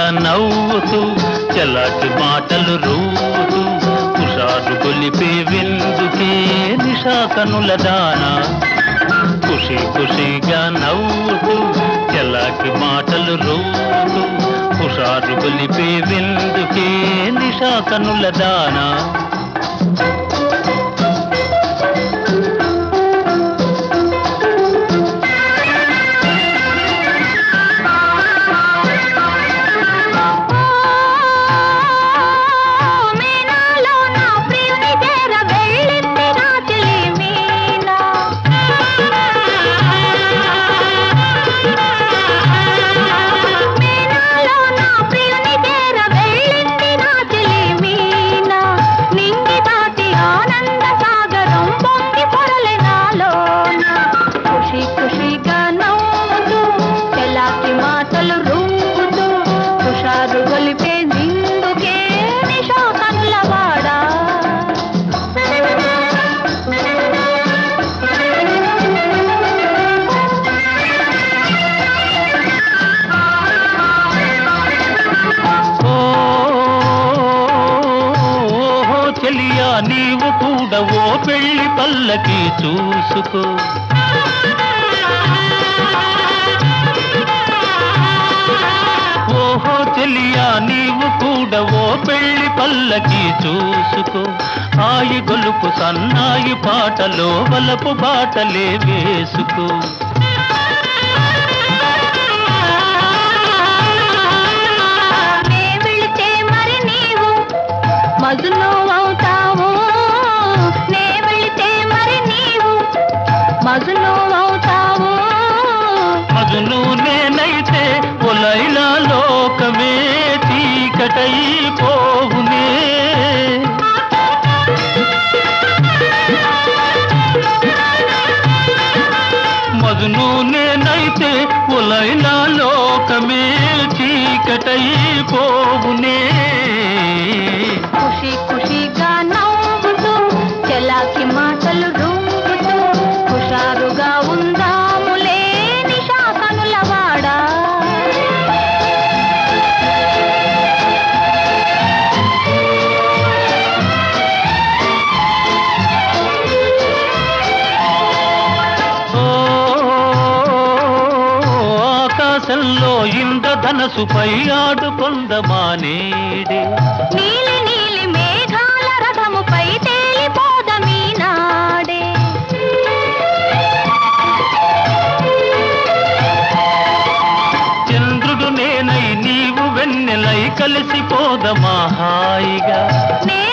ఖుషీగా నవ్వుతూ చలాకి మాటలు రూతూ హుషారు గొలిపే విందుకే నిషా కనుల దానా ఖుషీగా నవ్వుతూ చలాకి మాటలు రూతూ హుషారు గొలిపే విందుకే నిషా కనుల దానా నీవు కూడా ఓ పెళ్లి పల్లకి చూసుకో ఓహో చెలియా నీవు కూడా ఓ పెళ్లి పల్లకి చూసుకో ఆయి గొలుపు సన్నాయి పాటలో వలపు బాటలే వేసుకో మజును అవుతావు నే వెళితే మరి నీవు మజును అవుతావు మజును నేనైతే ఒలైలా లోకమే చీకటైపోవునే మజును నేనైతే ఒలైలా లోకమే చీకటైపోవునే ఖుషీగా నవ్వుతూ చలాకి మాటలు రూపుతూ హుషారుగా ఉందాములే నిషా కనుల వాడా ఆకాశంలో ఇంద్రధనసుపై ఆడుకొందమానేడే నీలి నీలి మేఘాల రథముపై తేలిపోదమీ నాడే చంద్రుడు నేనై నీవు వెన్నెలై కలిసిపోదమా హాయిగా